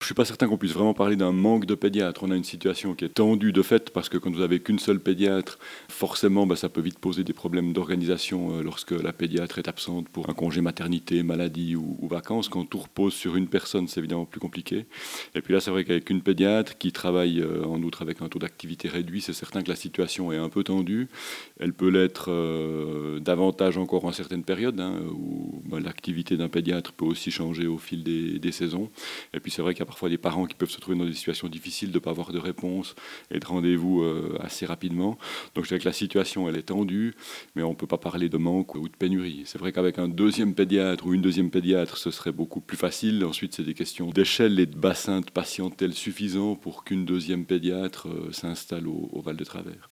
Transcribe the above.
suis pas certain qu'on puisse vraiment parler d'un manque de pédiatres. On a une situation qui est tendue de fait parce que quand vous avez qu'une seule pédiatre, forcément, ça peut vite poser des problèmes d'organisation lorsque la pédiatre est absente pour un congé maternité, maladie ou vacances. Quand tout repose sur une personne, c'est évidemment plus compliqué. Et puis là, c'est vrai qu'avec une pédiatre qui travaille en outre avec un taux d'activité réduit, c'est certain que la situation est un peu tendue. Elle peut l'être davantage encore en certaines périodes, où l'activité d'un pédiatre peut aussi changer au fil des saisons. Et puis c'est vrai qu'il y a parfois des parents qui peuvent se trouver dans des situations difficiles de ne pas avoir de réponse et de rendez-vous assez rapidement. Donc je dirais que la situation, elle est tendue, mais on ne peut pas parler de manque ou de pénurie. C'est vrai qu'avec un deuxième pédiatre ou une deuxième pédiatre, ce serait beaucoup plus facile. Ensuite, c'est des questions d'échelle et de bassin de patientèle suffisants pour qu'une deuxième pédiatre s'installe au Val de Travers.